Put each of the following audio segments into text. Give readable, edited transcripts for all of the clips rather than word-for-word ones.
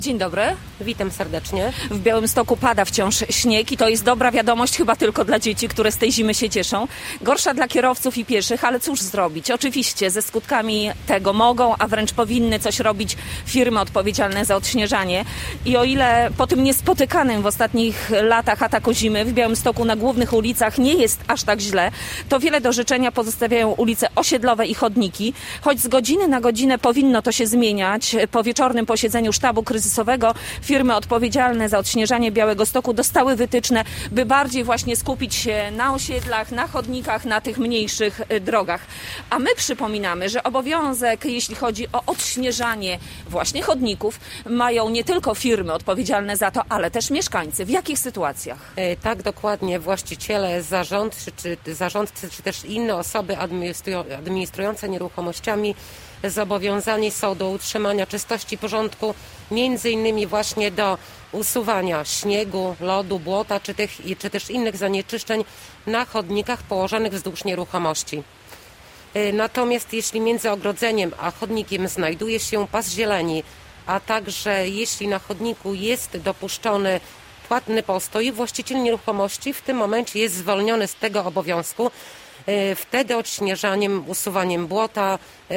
Dzień dobry. Witam serdecznie. W Białymstoku pada wciąż śnieg i to jest dobra wiadomość chyba tylko dla dzieci, które z tej zimy się cieszą. Gorsza dla kierowców i pieszych, ale cóż zrobić? Oczywiście ze skutkami tego mogą, a wręcz powinny coś robić firmy odpowiedzialne za odśnieżanie. I o ile po tym niespotykanym w ostatnich latach ataku zimy w Białymstoku na głównych ulicach nie jest aż tak źle, to wiele do życzenia pozostawiają ulice osiedlowe i chodniki. Choć z godziny na godzinę powinno to się zmieniać, po wieczornym posiedzeniu sztabu kryzysowego firmy odpowiedzialne za odśnieżanie Białegostoku dostały wytyczne, by bardziej właśnie skupić się na osiedlach, na chodnikach, na tych mniejszych drogach. A my przypominamy, że obowiązek, jeśli chodzi o odśnieżanie właśnie chodników, mają nie tylko firmy odpowiedzialne za to, ale też mieszkańcy. W jakich sytuacjach? Tak, dokładnie. Właściciele, zarządcy, czy też inne osoby administrujące nieruchomościami zobowiązani są do utrzymania czystości i porządku, między innymi właśnie do usuwania śniegu, lodu, błota, czy też innych zanieczyszczeń na chodnikach położonych wzdłuż nieruchomości. Natomiast jeśli między ogrodzeniem a chodnikiem znajduje się pas zieleni, a także jeśli na chodniku jest dopuszczony płatny postój, właściciel nieruchomości w tym momencie jest zwolniony z tego obowiązku. Wtedy odśnieżaniem, usuwaniem błota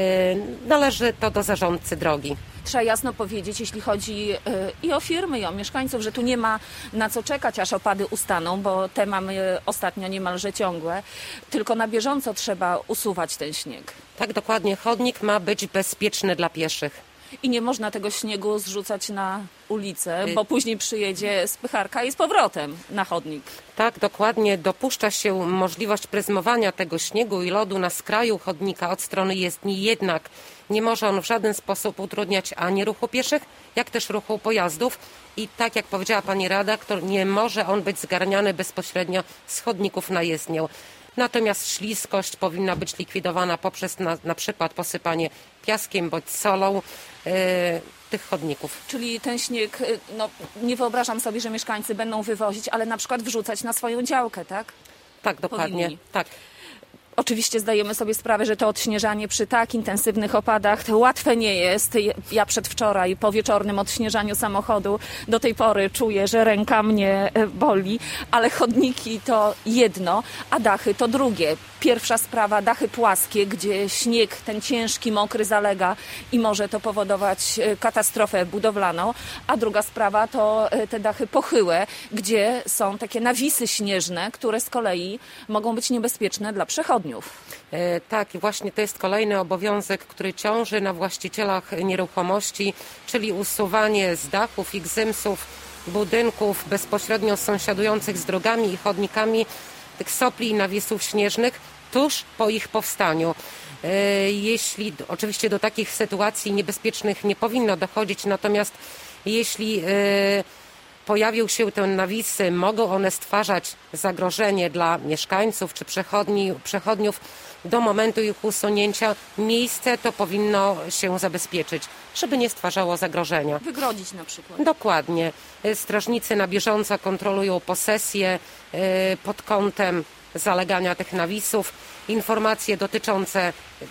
należy to do zarządcy drogi. Trzeba jasno powiedzieć, jeśli chodzi i o firmy, i o mieszkańców, że tu nie ma na co czekać, aż opady ustaną, bo te mamy ostatnio niemalże ciągłe, tylko na bieżąco trzeba usuwać ten śnieg. Tak, dokładnie. Chodnik ma być bezpieczny dla pieszych. I nie można tego śniegu zrzucać na ulicę, bo później przyjedzie spycharka i z powrotem na chodnik. Tak, dokładnie. Dopuszcza się możliwość pryzmowania tego śniegu i lodu na skraju chodnika od strony jezdni, jednak nie może on w żaden sposób utrudniać ani ruchu pieszych, jak też ruchu pojazdów. I tak jak powiedziała pani redaktor, nie może on być zgarniany bezpośrednio z chodników na jezdnię. Natomiast śliskość powinna być likwidowana poprzez na przykład posypanie piaskiem bądź solą tych chodników. Czyli ten śnieg, nie wyobrażam sobie, że mieszkańcy będą wywozić, ale na przykład wrzucać na swoją działkę, tak? Tak, dokładnie. Powinni. Tak. Oczywiście zdajemy sobie sprawę, że to odśnieżanie przy tak intensywnych opadach to łatwe nie jest. Ja przedwczoraj po wieczornym odśnieżaniu samochodu do tej pory czuję, że ręka mnie boli, ale chodniki to jedno, a dachy to drugie. Pierwsza sprawa, dachy płaskie, gdzie śnieg ten ciężki, mokry zalega i może to powodować katastrofę budowlaną, a druga sprawa to te dachy pochyłe, gdzie są takie nawisy śnieżne, które z kolei mogą być niebezpieczne dla przechodniów. Tak, i właśnie to jest kolejny obowiązek, który ciąży na właścicielach nieruchomości, czyli usuwanie z dachów i gzymsów budynków bezpośrednio sąsiadujących z drogami i chodnikami tych sopli i nawisów śnieżnych tuż po ich powstaniu. Jeśli oczywiście do takich sytuacji niebezpiecznych nie powinno dochodzić, natomiast jeśli pojawią się te nawisy, mogą one stwarzać zagrożenie dla mieszkańców czy przechodniów. Do momentu ich usunięcia miejsce to powinno się zabezpieczyć, żeby nie stwarzało zagrożenia. Wygrodzić na przykład. Dokładnie. Strażnicy na bieżąco kontrolują posesję pod kątem zalegania tych nawisów. Informacje dotyczące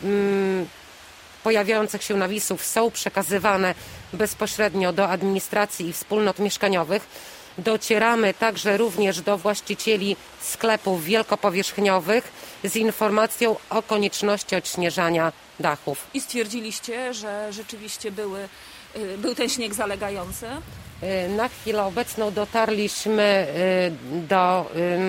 pojawiających się nawisów są przekazywane bezpośrednio do administracji i wspólnot mieszkaniowych. Docieramy także również do właścicieli sklepów wielkopowierzchniowych z informacją o konieczności odśnieżania dachów. I stwierdziliście, że rzeczywiście był ten śnieg zalegający? Na chwilę obecną dotarliśmy do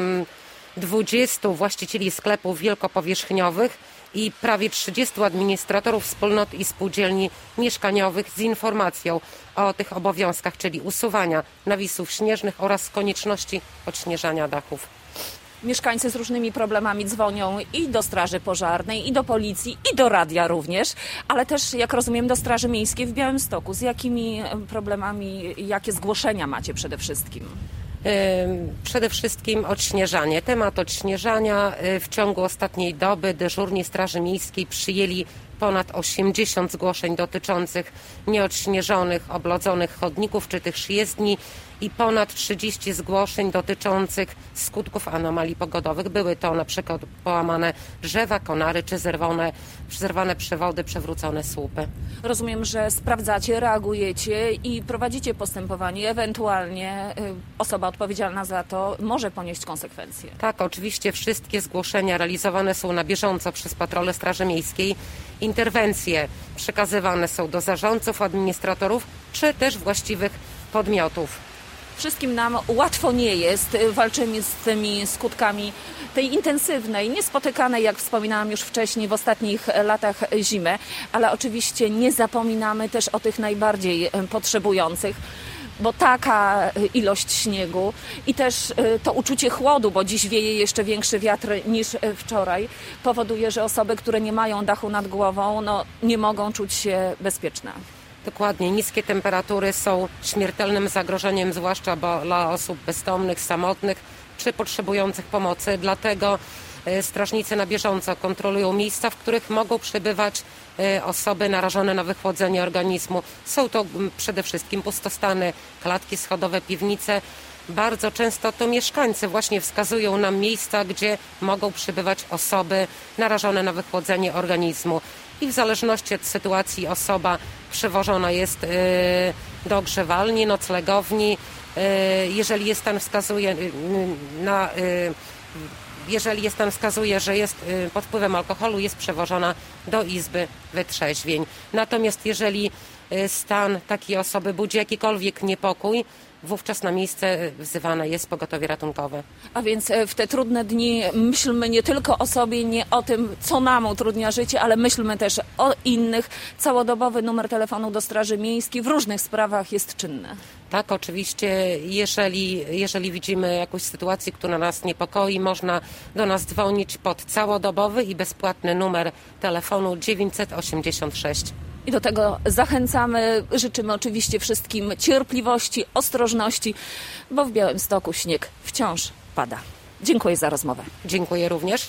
20 właścicieli sklepów wielkopowierzchniowych i prawie 30 administratorów wspólnot i spółdzielni mieszkaniowych z informacją o tych obowiązkach, czyli usuwania nawisów śnieżnych oraz konieczności odśnieżania dachów. Mieszkańcy z różnymi problemami dzwonią i do Straży Pożarnej, i do Policji, i do radia również, ale też, jak rozumiem, do Straży Miejskiej w Białymstoku. Z jakimi problemami, jakie zgłoszenia macie przede wszystkim? Przede wszystkim odśnieżanie. Temat odśnieżania w ciągu ostatniej doby dyżurni Straży Miejskiej przyjęli ponad 80 zgłoszeń dotyczących nieodśnieżonych, oblodzonych chodników czy też jezdni i ponad 30 zgłoszeń dotyczących skutków anomalii pogodowych. Były to na przykład połamane drzewa, konary czy zerwane przewody, przewrócone słupy. Rozumiem, że sprawdzacie, reagujecie i prowadzicie postępowanie. Ewentualnie osoba odpowiedzialna za to może ponieść konsekwencje. Tak, oczywiście wszystkie zgłoszenia realizowane są na bieżąco przez patrole Straży Miejskiej. Interwencje przekazywane są do zarządców, administratorów czy też właściwych podmiotów. Wszystkim nam łatwo nie jest walczymy z tymi skutkami tej intensywnej, niespotykanej, jak wspominałam już wcześniej, w ostatnich latach zimy, ale oczywiście nie zapominamy też o tych najbardziej potrzebujących, bo taka ilość śniegu i też to uczucie chłodu, bo dziś wieje jeszcze większy wiatr niż wczoraj, powoduje, że osoby, które nie mają dachu nad głową, nie mogą czuć się bezpieczne. Dokładnie. Niskie temperatury są śmiertelnym zagrożeniem, zwłaszcza dla osób bezdomnych, samotnych czy potrzebujących pomocy. Dlatego strażnicy na bieżąco kontrolują miejsca, w których mogą przebywać osoby narażone na wychłodzenie organizmu. Są to przede wszystkim pustostany, klatki schodowe, piwnice. Bardzo często to mieszkańcy właśnie wskazują nam miejsca, gdzie mogą przebywać osoby narażone na wychłodzenie organizmu. I w zależności od sytuacji osoba przewożona jest do ogrzewalni, noclegowni. Jeżeli jest stan wskazuje, że jest pod wpływem alkoholu, jest przewożona do izby wytrzeźwień. Natomiast jeżeli stan takiej osoby budzi jakikolwiek niepokój, wówczas na miejsce wzywane jest pogotowie ratunkowe. A więc w te trudne dni myślmy nie tylko o sobie, nie o tym, co nam utrudnia życie, ale myślmy też o innych. Całodobowy numer telefonu do Straży Miejskiej w różnych sprawach jest czynny. Tak, oczywiście, jeżeli widzimy jakąś sytuację, która nas niepokoi, można do nas dzwonić pod całodobowy i bezpłatny numer telefonu 986. I do tego zachęcamy. Życzymy oczywiście wszystkim cierpliwości, ostrożności, bo w Białymstoku śnieg wciąż pada. Dziękuję za rozmowę. Dziękuję również.